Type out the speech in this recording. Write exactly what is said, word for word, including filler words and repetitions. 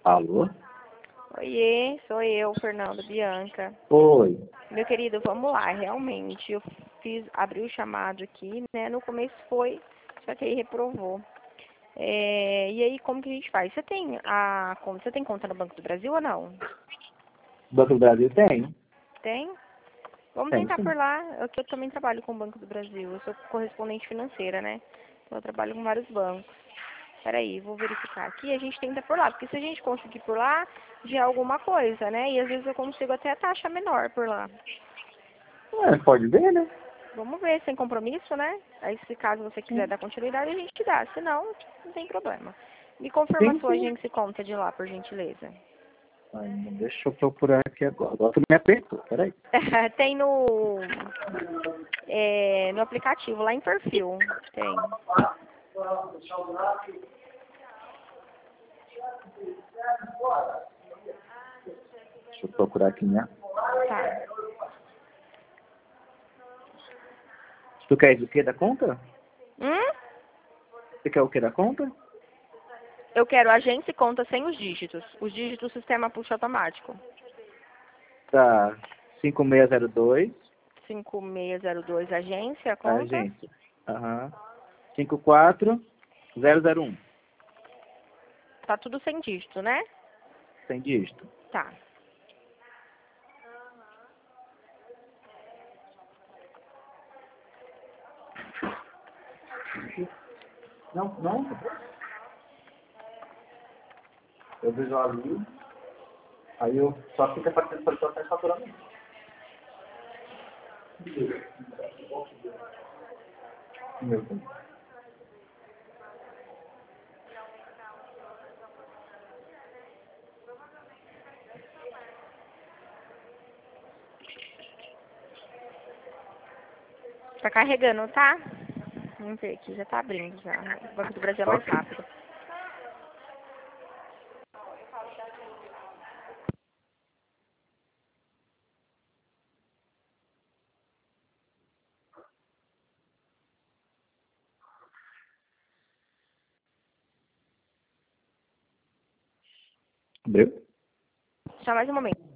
Alô? Oiê, sou eu, Fernanda Bianca. Oi. Meu querido, vamos lá, realmente, eu fiz, abri o chamado aqui, né? No começo foi, só que aí reprovou. É, e aí, como que a gente faz? Você tem a conta, você tem conta no Banco do Brasil ou não? Banco do Brasil tem? Tem? Vamos Tem, tentar sim. por lá. Eu, que eu também trabalho com o Banco do Brasil. Eu sou correspondente financeira, né? Então eu trabalho com vários bancos. Peraí, vou verificar aqui. A gente tenta por lá, porque se a gente conseguir por lá, já é alguma coisa, né? E às vezes eu consigo até a taxa menor por lá. É, pode ver, né? Vamos ver, sem compromisso, né? Aí se caso você quiser Sim. dar continuidade, a gente dá. Se não, não tem problema. Me confirma a Sim, sua sim. agência e conta de lá, por gentileza. Ai, não, deixa eu procurar aqui agora. Agora tu me apertou, peraí. Tem no, é, no aplicativo, lá em perfil. Tem. Deixa eu procurar aqui, né? Tá. Tu quer o que da conta? Hum? Você quer o que da conta? Eu quero agência e conta sem os dígitos. Os dígitos o sistema puxa automático. Tá. cinco seis zero dois. cinco seis zero dois agência, A conta. agência. Aham. cinco quatro zero zero um. Tá tudo sem dígito, né? Sem dígito. Tá. Não, não. Eu visualizo. Aí eu só fica aparecendo para o processo faturamento. Meu Deus. Tá carregando, tá? Vamos ver aqui, já tá abrindo já. O Banco do Brasil é mais Ok. rápido. Abriu? Só mais um momento.